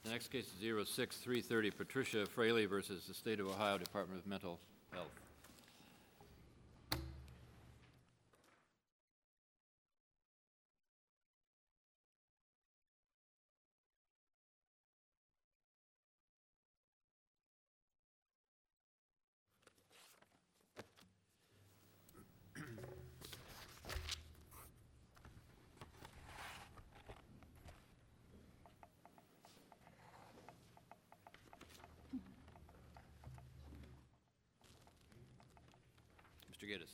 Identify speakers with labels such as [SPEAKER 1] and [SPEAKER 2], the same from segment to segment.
[SPEAKER 1] The next case is 06330, Patricia Fraley versus the State of Ohio Department of Mental Health. Mr. Geddes.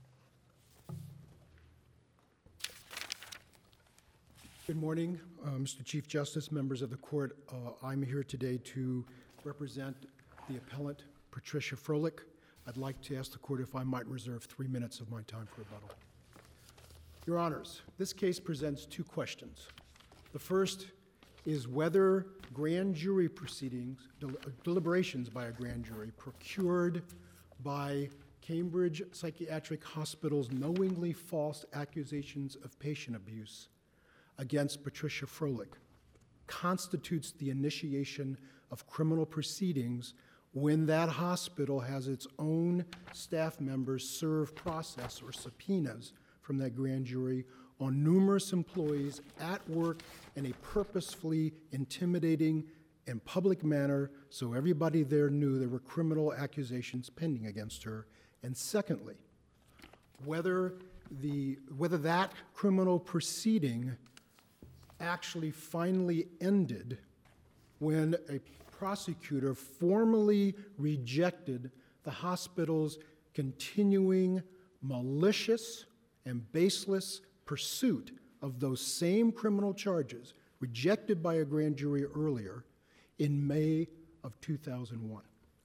[SPEAKER 2] Good morning, Mr. Chief Justice, members of the court. I'm here today to represent the appellant, Patricia Fraley. I'd like to ask the court if I might reserve 3 minutes of my time for rebuttal. Your Honors, this case presents two questions. The first is whether grand jury proceedings, deliberations by a grand jury procured by Cambridge Psychiatric Hospital's knowingly false accusations of patient abuse against Patricia Fraley constitutes the initiation of criminal proceedings when that hospital has its own staff members serve process or subpoenas from that grand jury on numerous employees at work in a purposefully intimidating and public manner so everybody there knew there were criminal accusations pending against her. And secondly, whether that criminal proceeding actually finally ended when a prosecutor formally rejected the hospital's continuing malicious and baseless pursuit of those same criminal charges rejected by a grand jury earlier in May of 2001.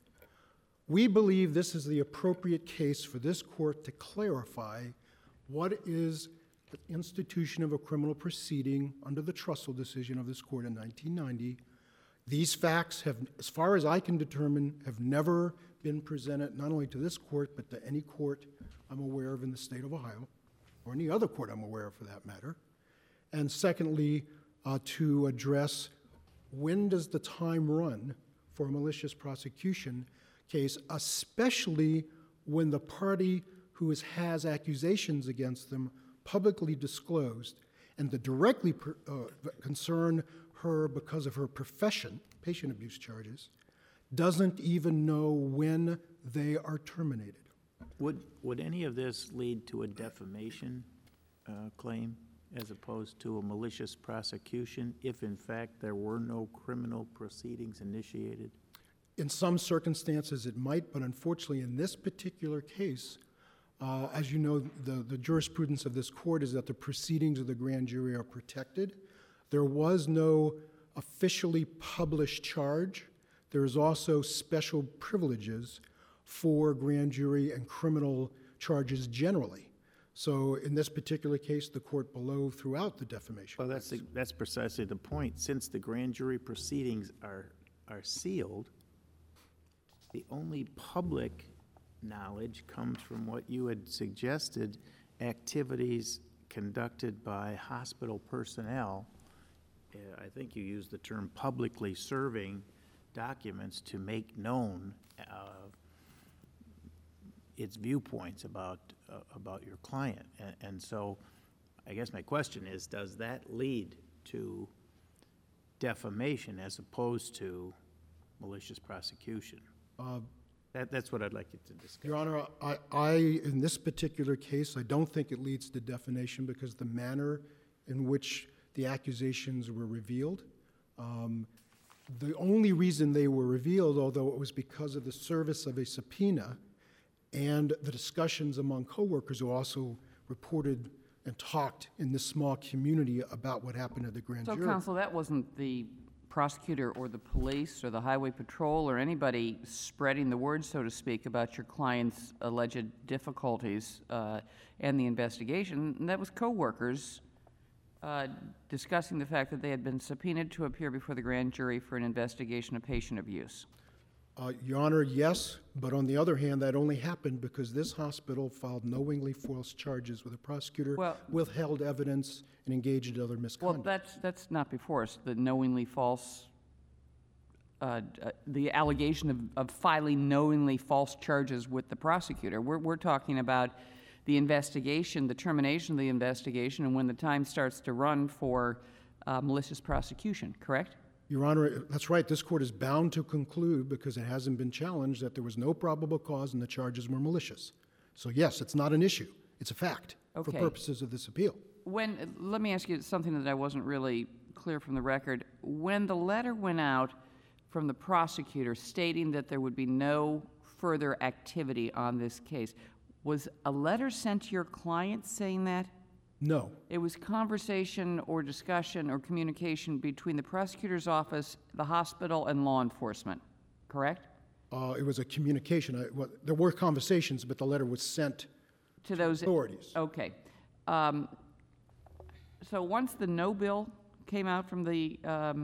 [SPEAKER 2] We believe this is the appropriate case for this court to clarify what is the institution of a criminal proceeding under the Trussell decision of this court in 1990. These facts have, as far as I can determine, have never been presented not only to this court, but to any court I'm aware of in the state of Ohio, or any other court I'm aware of for that matter. And secondly, to address when does the time run for a malicious prosecution case, especially when the party who has accusations against them publicly disclosed and that directly concern her because of her profession, patient abuse charges, doesn't even know when they are terminated.
[SPEAKER 3] Would any of this lead to a defamation claim as opposed to a malicious prosecution if in fact there were no criminal proceedings initiated?
[SPEAKER 2] In some circumstances it might, but unfortunately in this particular case, as you know, the jurisprudence of this court is that the proceedings of the grand jury are protected. There was no officially published charge. There is also special privileges for grand jury and criminal charges generally. So in this particular case, the court below threw out the defamation.
[SPEAKER 3] Well, that's precisely the point. Since the grand jury proceedings are sealed, the only public knowledge comes from what you had suggested, activities conducted by hospital personnel. I think you used the term publicly serving documents to make known its viewpoints about your client. And so I guess my question is, does that lead to defamation as opposed to malicious prosecution? That's what I'd like you to discuss.
[SPEAKER 2] Your Honor, in this particular case, I don't think it leads to defamation because the manner in which the accusations were revealed, the only reason they were revealed, although it was because of the service of a subpoena and the discussions among coworkers who also reported and talked in this small community about what happened at the grand jury.
[SPEAKER 4] So, counsel, that wasn't the prosecutor or the police or the highway patrol or anybody spreading the word, so to speak, about your client's alleged difficulties and the investigation. And that was coworkers discussing the fact that they had been subpoenaed to appear before the grand jury for an investigation of patient abuse.
[SPEAKER 2] Your Honor, yes, but on the other hand, that only happened because this hospital filed knowingly false charges with a prosecutor, withheld evidence, and engaged in other misconduct.
[SPEAKER 4] Well, that's not before us, the knowingly false the allegation of filing knowingly false charges with the prosecutor. We're talking about the investigation, the termination of the investigation, and when the time starts to run for malicious prosecution, correct?
[SPEAKER 2] Your Honor, that's right. This court is bound to conclude, because it hasn't been challenged, that there was no probable cause and the charges were malicious. So yes, it's not an issue. It's a fact for
[SPEAKER 4] Okay.
[SPEAKER 2] purposes of this appeal.
[SPEAKER 4] Let me ask you something that I wasn't really clear from the record. When the letter went out from the prosecutor stating that there would be no further activity on this case, was a letter sent to your client saying that?
[SPEAKER 2] No.
[SPEAKER 4] It was conversation or discussion or communication between the prosecutor's office, the hospital, and law enforcement, correct?
[SPEAKER 2] It was a communication. There were conversations, but the letter was sent
[SPEAKER 4] To those
[SPEAKER 2] authorities.
[SPEAKER 4] Okay. So once the no bill came out from the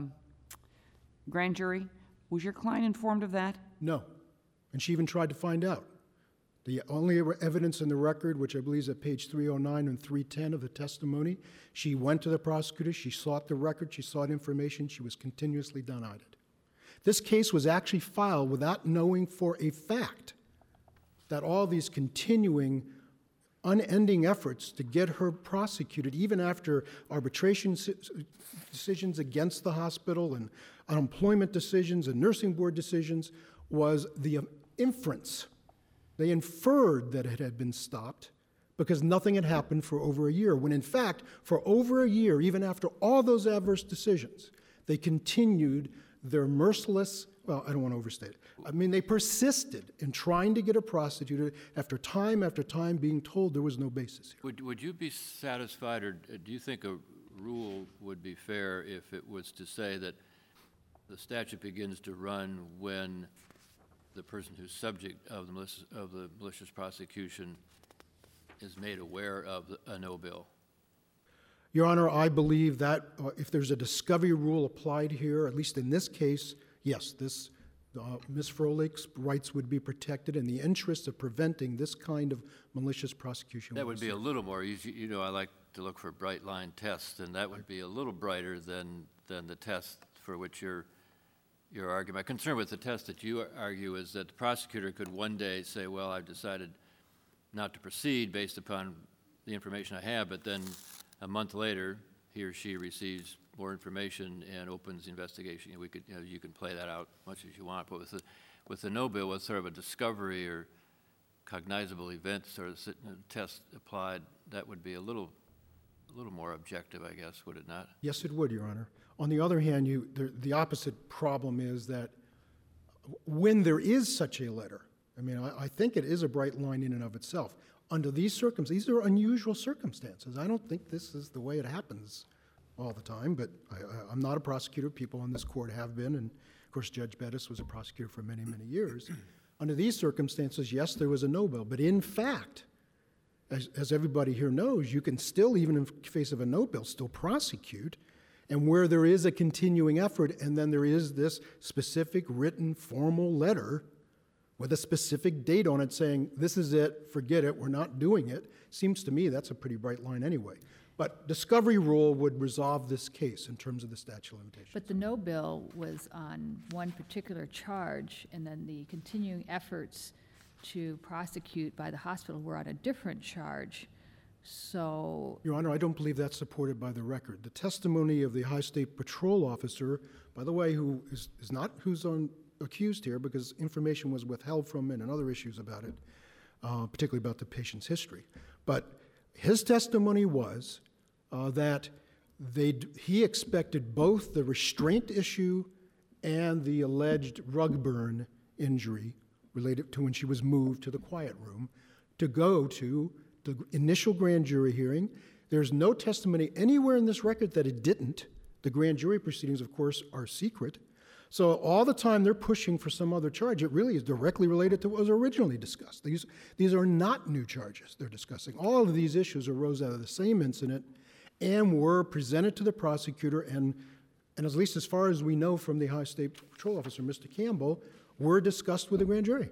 [SPEAKER 4] grand jury, was your client informed of that?
[SPEAKER 2] No. And she even tried to find out. The only evidence in the record, which I believe is at page 309 and 310 of the testimony, she went to the prosecutor, she sought the record, she sought information, she was continuously denied it. This case was actually filed without knowing for a fact that all these continuing, unending efforts to get her prosecuted, even after arbitration decisions against the hospital and unemployment decisions and nursing board decisions, was the inference. They inferred that it had been stopped because nothing had happened for over a year, when in fact, for over a year, even after all those adverse decisions, they continued their merciless, well, I don't want to overstate it. I mean, they persisted in trying to get her prosecuted after time being told there was no basis here.
[SPEAKER 1] Would you be satisfied, or do you think a rule would be fair if it was to say that the statute begins to run when the person who's subject of the malicious prosecution is made aware of a no bill?
[SPEAKER 2] Your Honor, I believe that if there's a discovery rule applied here, at least in this case, yes, Ms. Froehlich's rights would be protected in the interest of preventing this kind of malicious prosecution.
[SPEAKER 1] That would be a little more, you know, I like to look for bright line tests, and that would be a little brighter than the test for which your argument. My concern with the test that you argue is that the prosecutor could one day say, well, I've decided not to proceed based upon the information I have, but then a month later, he or she receives more information and opens the investigation. You can play that out much as you want, but with the no bill, with sort of a discovery or cognizable event sort of test applied, that would be a little more objective, I guess, would it not?
[SPEAKER 2] Yes, it would, Your Honor. On the other hand, the opposite problem is that when there is such a letter, I mean, I think it is a bright line in and of itself. Under these circumstances, these are unusual circumstances. I don't think this is the way it happens all the time, but I'm not a prosecutor. People on this court have been, and of course Judge Bettis was a prosecutor for many, many years. Under these circumstances, yes, there was a no bill, but in fact, as everybody here knows, you can still, even in face of a no bill, still prosecute, and where there is a continuing effort, and then there is this specific written formal letter with a specific date on it saying, this is it, forget it, we're not doing it, seems to me that's a pretty bright line anyway. But discovery rule would resolve this case in terms of the statute of limitations.
[SPEAKER 5] But the no bill was on one particular charge, and then the continuing efforts to prosecute by the hospital were on a different charge. So,
[SPEAKER 2] Your Honor, I don't believe that's supported by the record. The testimony of the High State Patrol officer, by the way, who is not who's accused here, because information was withheld from him and other issues about it, particularly about the patient's history. But his testimony was that he expected both the restraint issue and the alleged rug burn injury related to when she was moved to the quiet room to go to the initial grand jury hearing. There's no testimony anywhere in this record that it didn't. The grand jury proceedings, of course, are secret. So all the time they're pushing for some other charge, it really is directly related to what was originally discussed. These are not new charges they're discussing. All of these issues arose out of the same incident and were presented to the prosecutor, and at least as far as we know from the High State Patrol officer, Mr. Campbell, were discussed with the grand jury.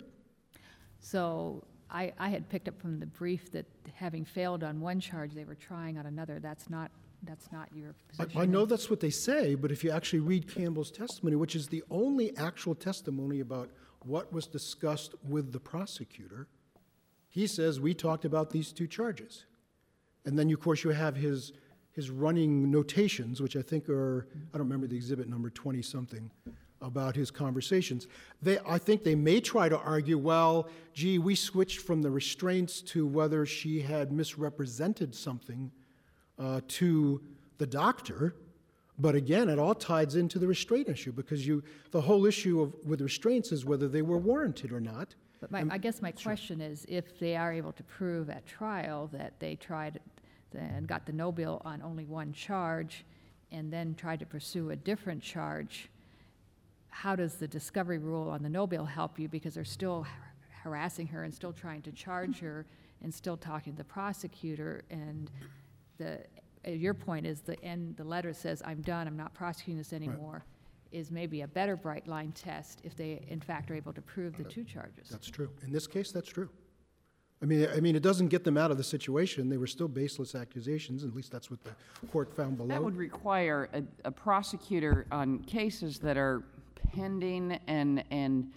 [SPEAKER 5] so I had picked up from the brief that having failed on one charge, they were trying on another. That's not that's not your position.
[SPEAKER 2] I know that's what they say, but if you actually read Campbell's testimony, which is the only actual testimony about what was discussed with the prosecutor, he says, we talked about these two charges. And then, of course, you have his running notations, which I think are, I don't remember the exhibit number, 20-something, about his conversations. I think they may try to argue, well, gee, we switched from the restraints to whether she had misrepresented something to the doctor. But again, it all ties into the restraint issue, because the whole issue with restraints is whether they were warranted or not.
[SPEAKER 5] But I guess my question is, if they are able to prove at trial that they tried and got the no bill on only one charge and then tried to pursue a different charge, how does the discovery rule on the no bill help you? Because they're still harassing her and still trying to charge her and still talking to the prosecutor. And your point is the letter says, I'm done, I'm not prosecuting this anymore, is maybe a better bright line test if they in fact are able to prove the two charges.
[SPEAKER 2] That's true. In this case, that's true. I mean, it doesn't get them out of the situation. They were still baseless accusations, at least that's what the court found below.
[SPEAKER 4] That would require a prosecutor on cases that are pending and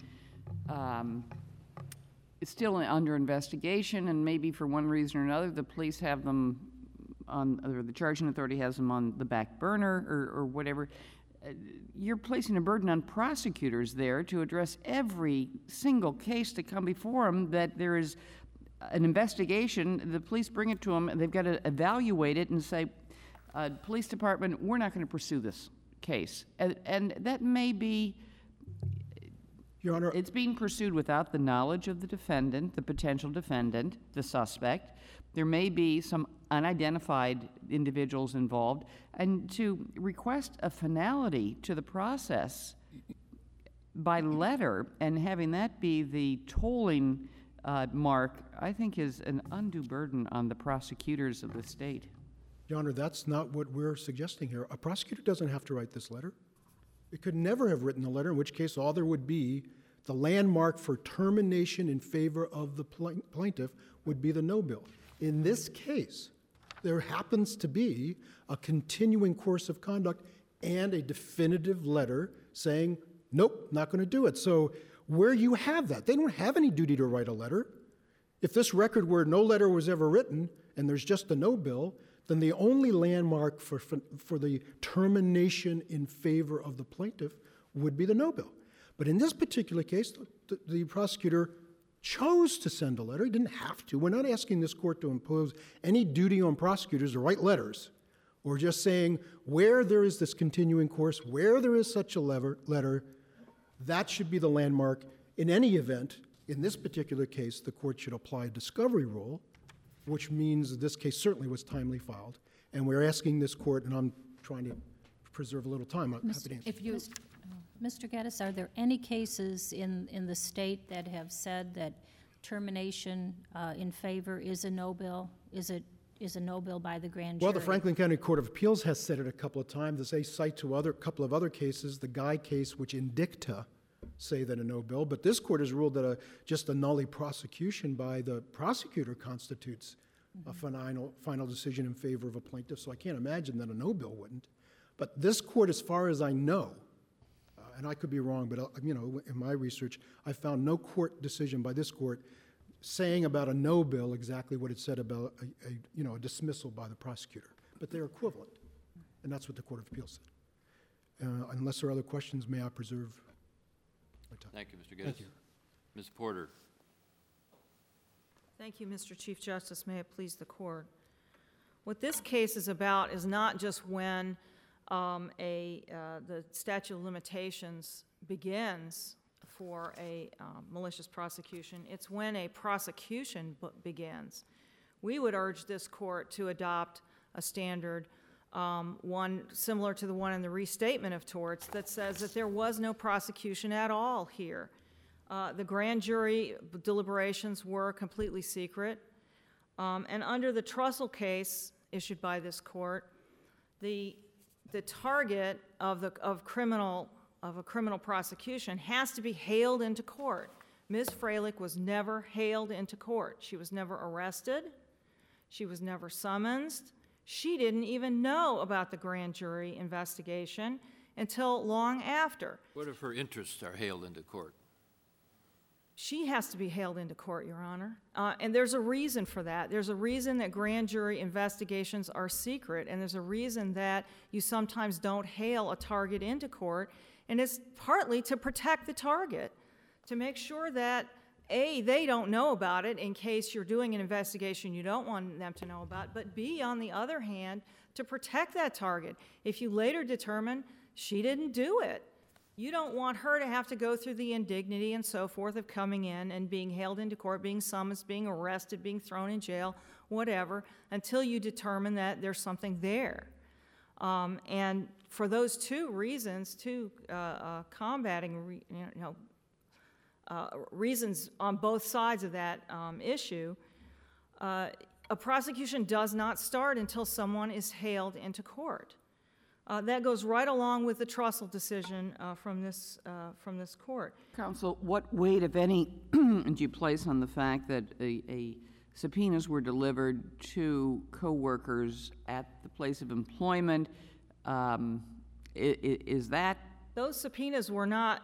[SPEAKER 4] still under investigation, and maybe for one reason or another, the police have them on, or the charging authority has them on the back burner or whatever. You're placing a burden on prosecutors there to address every single case to come before them that there is an investigation. The police bring it to them, and they've got to evaluate it and say, police department, we're not going to pursue this case. And that may be,
[SPEAKER 2] Your Honor,
[SPEAKER 4] it's being pursued without the knowledge of the defendant, the potential defendant, the suspect. There may be some unidentified individuals involved, and to request a finality to the process by letter and having that be the tolling mark, I think is an undue burden on the prosecutors of the state.
[SPEAKER 2] Your Honor, that's not what we're suggesting here. A prosecutor doesn't have to write this letter. It could never have written the letter, in which case all there would be, the landmark for termination in favor of the plaintiff would be the no bill. In this case, there happens to be a continuing course of conduct and a definitive letter saying, nope, not going to do it. So where you have that, they don't have any duty to write a letter. If this record where no letter was ever written and there's just a no bill, then the only landmark for the termination in favor of the plaintiff would be the no bill. But in this particular case, the prosecutor chose to send a letter. He didn't have to. We're not asking this court to impose any duty on prosecutors to write letters. We're just saying where there is this continuing course, where there is such a letter, that should be the landmark. In any event, in this particular case, the court should apply a discovery rule, which means that this case certainly was timely filed. And we're asking this court, and I'm trying to preserve a little time. I'm happy to answer.
[SPEAKER 6] If you, Mr. Geddes, are there any cases in the state that have said that termination in favor is a no bill? Is a no bill by the grand jury?
[SPEAKER 2] Well, the Franklin County Court of Appeals has said it a couple of times. They cite to a couple of other cases, the Guy case, which in dicta say that a no bill. But this court has ruled that just a nulli prosecution by the prosecutor constitutes a final decision in favor of a plaintiff. So I can't imagine that a no bill wouldn't. But this court, as far as I know, and I could be wrong, but in my research, I found no court decision by this court saying about a no bill exactly what it said about a dismissal by the prosecutor. But they're equivalent, and that's what the Court of Appeals said. Unless there are other questions, may I preserve my time?
[SPEAKER 1] Thank you, Mr. Geddes.
[SPEAKER 2] Thank you.
[SPEAKER 1] Ms. Porter.
[SPEAKER 7] Thank you, Mr. Chief Justice. May it please the court. What this case is about is not just when the statute of limitations begins for a malicious prosecution. It's when a prosecution begins. We would urge this court to adopt a standard, one similar to the one in the restatement of torts, that says that there was no prosecution at all here. The grand jury deliberations were completely secret. And under the Trussell case issued by this court, the target of a criminal prosecution has to be hailed into court. Ms. Froelich was never hailed into court. She was never arrested. She was never summoned. She didn't even know about the grand jury investigation until long after.
[SPEAKER 1] What if her interests are hailed into court?
[SPEAKER 7] She has to be hailed into court, Your Honor. And there's a reason for that. There's a reason that grand jury investigations are secret, and there's a reason that you sometimes don't hail a target into court, and it's partly to protect the target, to make sure that, A, they don't know about it in case you're doing an investigation you don't want them to know about, but B, on the other hand, to protect that target. If you later determine she didn't do it, you don't want her to have to go through the indignity and so forth of coming in and being hailed into court, being summoned, being arrested, being thrown in jail, whatever, until you determine that there's something there. And for those two reasons, combating, reasons on both sides of that issue, a prosecution does not start until someone is hailed into court. That goes right along with the Trussell decision from this court.
[SPEAKER 4] Counsel, what weight, if any, do you place on the fact that subpoenas were delivered to co-workers at the place of employment? Is that?
[SPEAKER 7] Those subpoenas were not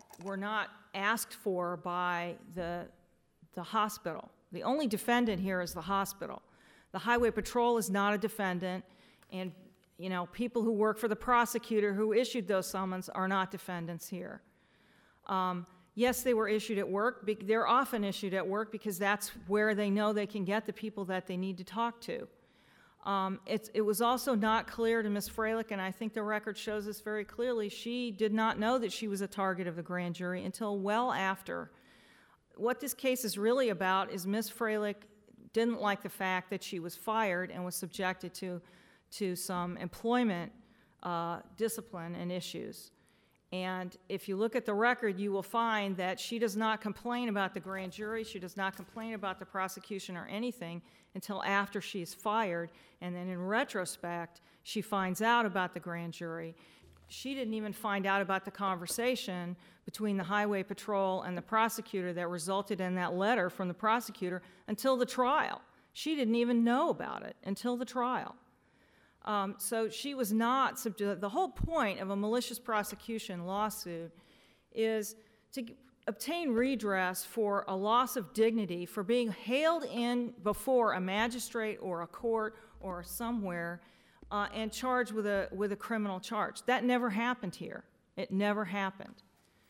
[SPEAKER 7] asked for by the hospital. The only defendant here is the hospital. The Highway Patrol is not a defendant, and people who work for the prosecutor who issued those summons are not defendants here. Yes, they were issued at work. They're often issued at work because that's where they know they can get the people that they need to talk to. It was also not clear to Ms. Freilich, and I think the record shows this very clearly, she did not know that she was a target of the grand jury until well after. What this case is really about is Ms. Freilich didn't like the fact that she was fired and was subjected to some employment discipline and issues. And if you look at the record, you will find that she does not complain about the grand jury, she does not complain about the prosecution or anything until after she's fired, and then in retrospect, she finds out about the grand jury. She didn't even find out about the conversation between the Highway Patrol and the prosecutor that resulted in that letter from the prosecutor until the trial. She didn't even know about it until the trial. So she was not subject. The whole point of a malicious prosecution lawsuit is to obtain redress for a loss of dignity for being hailed in before a magistrate or a court or somewhere and charged with a criminal charge. That never happened here. It never happened.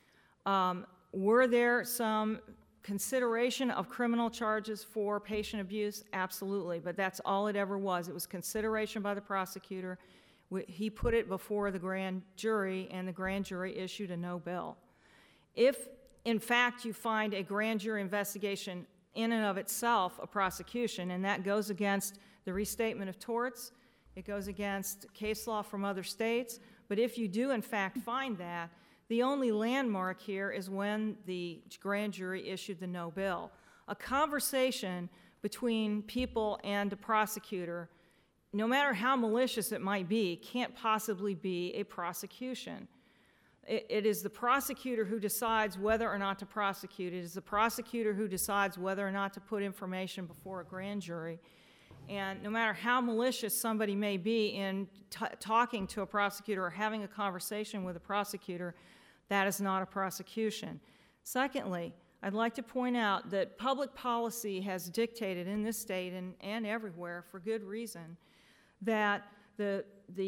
[SPEAKER 7] Were there some consideration of criminal charges for patient abuse? Absolutely, but that's all it ever was. It was consideration by the prosecutor. He put it before the grand jury, and the grand jury issued a no bill. If, in fact, you find a grand jury investigation in and of itself a prosecution, and that goes against the restatement of torts, it goes against case law from other states, but if you do, in fact, find that, the only landmark here is when the grand jury issued the no bill. A conversation between people and a prosecutor, no matter how malicious it might be, can't possibly be a prosecution. It is the prosecutor who decides whether or not to prosecute. It is the prosecutor who decides whether or not to put information before a grand jury. And no matter how malicious somebody may be in talking to a prosecutor or having a conversation with a prosecutor, that is not a prosecution. Secondly, I'd like to point out that public policy has dictated in this state and everywhere, for good reason, that the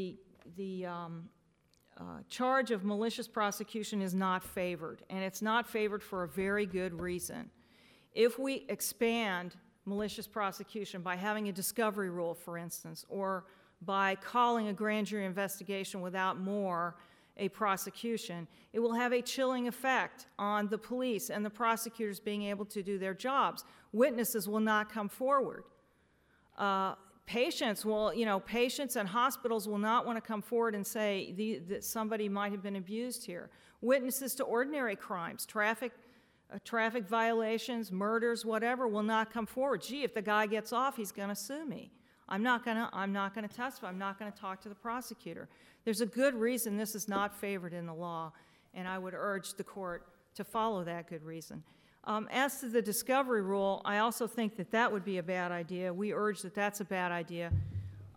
[SPEAKER 7] charge of malicious prosecution is not favored, and it's not favored for a very good reason. If we expand malicious prosecution by having a discovery rule, for instance, or by calling a grand jury investigation without more a prosecution, it will have a chilling effect on the police and the prosecutors being able to do their jobs. Witnesses will not come forward. Patients and hospitals will not want to come forward and say that somebody might have been abused here. Witnesses to ordinary crimes, traffic violations, murders, whatever, will not come forward. Gee, if the guy gets off, he's going to sue me. I'm not going to testify. I'm not going to talk to the prosecutor. There's a good reason this is not favored in the law, and I would urge the court to follow that good reason. As to the discovery rule, I also think that would be a bad idea. We urge that that's a bad idea.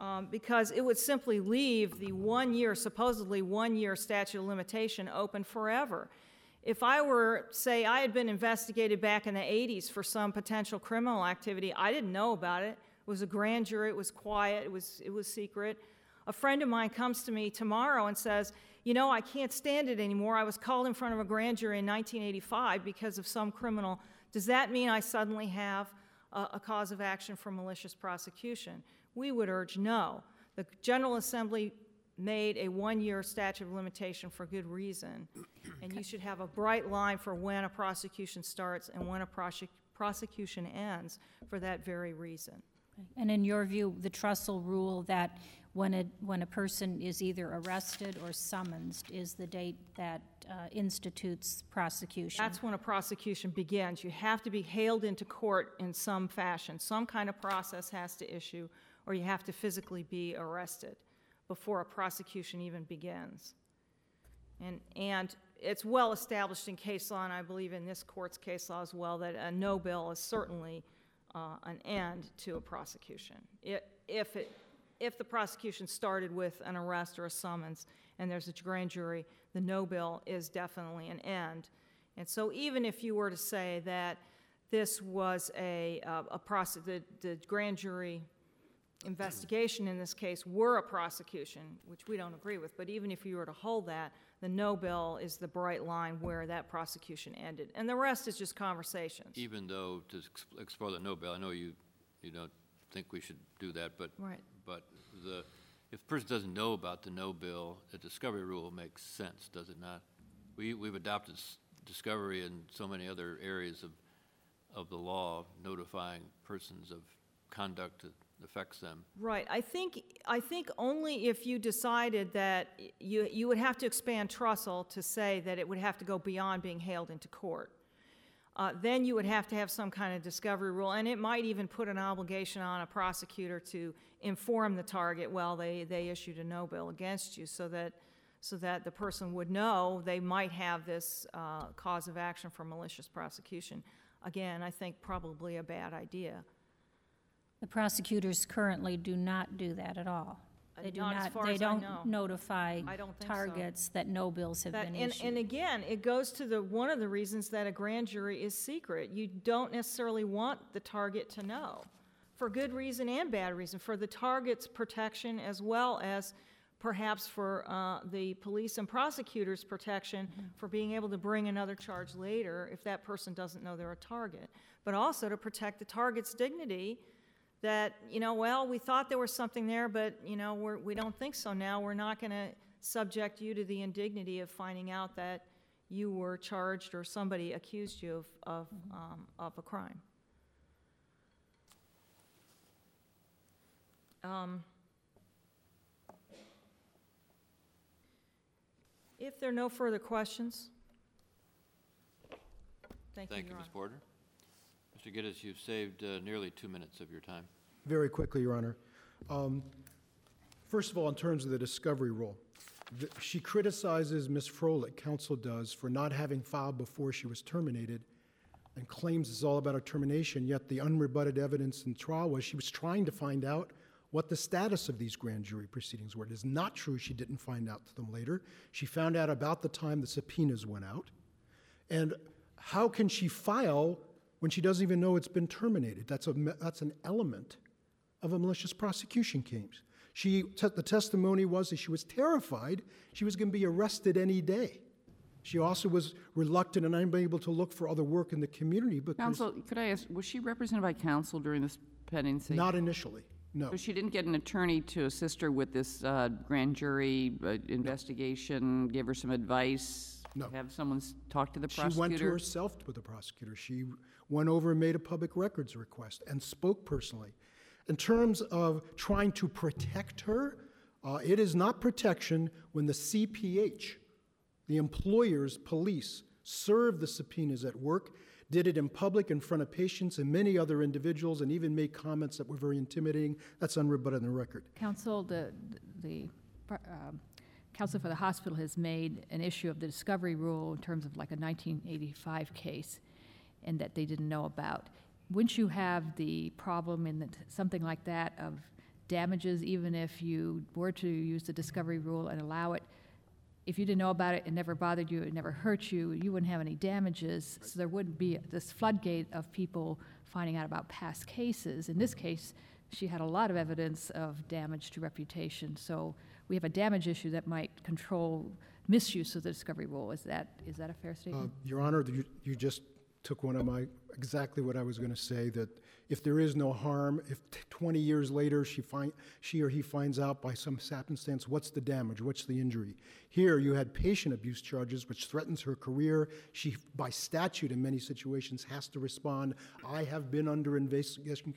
[SPEAKER 7] because it would simply leave the supposedly 1 year statute of limitation open forever. If I were, say, I had been investigated back in the 80s for some potential criminal activity, I didn't know about it. It was a grand jury, it was quiet, it was secret. A friend of mine comes to me tomorrow and says, you know, I can't stand it anymore. I was called in front of a grand jury in 1985 because of some criminal. Does that mean I suddenly have a cause of action for malicious prosecution? We would urge no. The General Assembly made a 1 year statute of limitation for good reason, and you should have a bright line for when a prosecution starts and when a prosecution ends for that very reason.
[SPEAKER 6] And in your view, the Trussell rule that when a person is either arrested or summoned is the date that institutes prosecution?
[SPEAKER 7] That's when a prosecution begins. You have to be hailed into court in some fashion. Some kind of process has to issue, or you have to physically be arrested before a prosecution even begins. And it's well established in case law, and I believe in this court's case law as well, that a no bill is certainly an end to a prosecution. If the prosecution started with an arrest or a summons and there's a grand jury, the no bill is definitely an end. And so even if you were to say that this was the grand jury investigation in this case were a prosecution, which we don't agree with, but even if you were to hold that, the no bill is the bright line where that prosecution ended. And the rest is just conversations.
[SPEAKER 1] Even though, to explore the no bill, I know you don't think we should do that, but
[SPEAKER 7] Right.
[SPEAKER 1] if the person doesn't know about the no bill, a discovery rule makes sense, does it not? We've adopted discovery in so many other areas of the law, notifying persons of conduct that affects them.
[SPEAKER 7] Right. I think only if you decided that you would have to expand Trussell to say that it would have to go beyond being hailed into court. Then you would have to have some kind of discovery rule, and it might even put an obligation on a prosecutor to inform the target, well, they issued a no bill against you, so that the person would know they might have this cause of action for malicious prosecution. Again, I think probably a bad idea.
[SPEAKER 6] The prosecutors currently do not do that at all. They do
[SPEAKER 7] Not as
[SPEAKER 6] not.
[SPEAKER 7] far
[SPEAKER 6] They
[SPEAKER 7] as I
[SPEAKER 6] don't
[SPEAKER 7] know.
[SPEAKER 6] notify
[SPEAKER 7] I don't think so.
[SPEAKER 6] targets that no bills have been
[SPEAKER 7] And
[SPEAKER 6] issued.
[SPEAKER 7] again, it goes to one of the reasons that a grand jury is secret. You don't necessarily want the target to know, for good reason and bad reason, for the target's protection as well as perhaps for the police and prosecutors' protection for being able to bring another charge later if that person doesn't know they're a target, but also to protect the target's dignity. That, well, we thought there was something there, but, we don't think so now. We're not going to subject you to the indignity of finding out that you were charged or somebody accused you of a crime. If there are no further questions, thank you,
[SPEAKER 1] Thank you,
[SPEAKER 7] Your
[SPEAKER 1] Ms.
[SPEAKER 7] Honor.
[SPEAKER 1] Porter. Mr. Gittes, you've saved nearly 2 minutes of your time.
[SPEAKER 2] Very quickly, Your Honor. First of all, in terms of the discovery rule, she criticizes Ms. Froelich, counsel does, for not having filed before she was terminated and claims it's all about her termination, yet the unrebutted evidence in the trial was she was trying to find out what the status of these grand jury proceedings were. It is not true she didn't find out to them later. She found out about the time the subpoenas went out. And how can she file when she doesn't even know it's been terminated? That's an element of a malicious prosecution case. The testimony was that she was terrified she was going to be arrested any day. She also was reluctant and unable to look for other work in the community because...
[SPEAKER 4] Counsel, could I ask, was she represented by counsel during this pendency?
[SPEAKER 2] Not initially, no.
[SPEAKER 4] So she didn't get an attorney to assist her with this grand jury investigation, give her some advice?
[SPEAKER 2] No.
[SPEAKER 4] Have someone talk to the prosecutor?
[SPEAKER 2] She went to herself with the prosecutor. She went over and made a public records request and spoke personally. In terms of trying to protect her, it is not protection when the CPH, the employer's police, served the subpoenas at work, did it in public in front of patients and many other individuals, and even made comments that were very intimidating. That's unrebutted in the record.
[SPEAKER 5] Counsel, the counsel for the hospital has made an issue of the discovery rule in terms of like a 1985 case and that they didn't know about. Wouldn't you have the problem in something like that of damages, even if you were to use the discovery rule and allow it. If you didn't know about it, it never bothered you, it never hurt you, you wouldn't have any damages, so there wouldn't be this floodgate of people finding out about past cases. In this case, she had a lot of evidence of damage to reputation, so we have a damage issue that might control misuse of the discovery rule. Is that a fair statement?
[SPEAKER 2] Your Honor, you just took one of exactly what I was going to say, that if there is no harm, if 20 years later she or he finds out by some happenstance, what's the damage, what's the injury? Here, you had patient abuse charges, which threatens her career. She, by statute in many situations, has to respond, I have been under investigation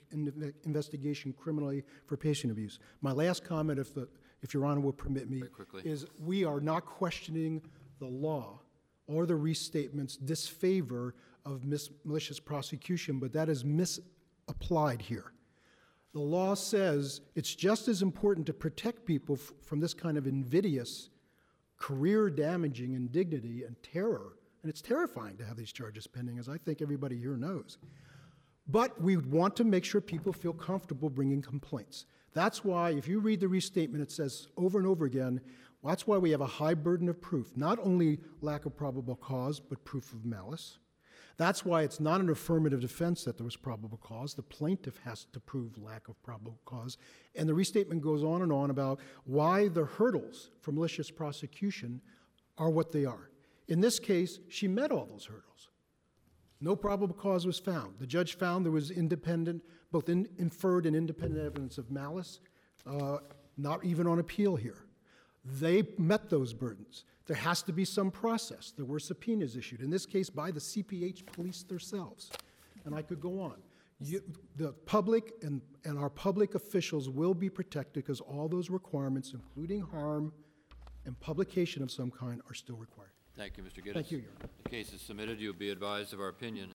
[SPEAKER 2] criminally for patient abuse. My last comment, if Your Honor will permit me, is we are not questioning the law or the restatement's disfavor of malicious prosecution, but that is misapplied here. The law says it's just as important to protect people from this kind of invidious, career-damaging indignity and terror, and it's terrifying to have these charges pending, as I think everybody here knows. But we want to make sure people feel comfortable bringing complaints. That's why, if you read the restatement, it says over and over again, that's why we have a high burden of proof, not only lack of probable cause, but proof of malice. That's why it's not an affirmative defense that there was probable cause. The plaintiff has to prove lack of probable cause. And the restatement goes on and on about why the hurdles for malicious prosecution are what they are. In this case, she met all those hurdles. No probable cause was found. The judge found there was independent, both inferred and independent evidence of malice, not even on appeal here. They met those burdens. There has to be some process. There were subpoenas issued, in this case by the CPH police themselves. And I could go on. The public and our public officials will be protected because all those requirements, including harm and publication of some kind, are still required.
[SPEAKER 1] Thank you, Mr. Gittes.
[SPEAKER 2] Thank you, Your Honor.
[SPEAKER 1] The case is submitted. You'll be advised of our opinion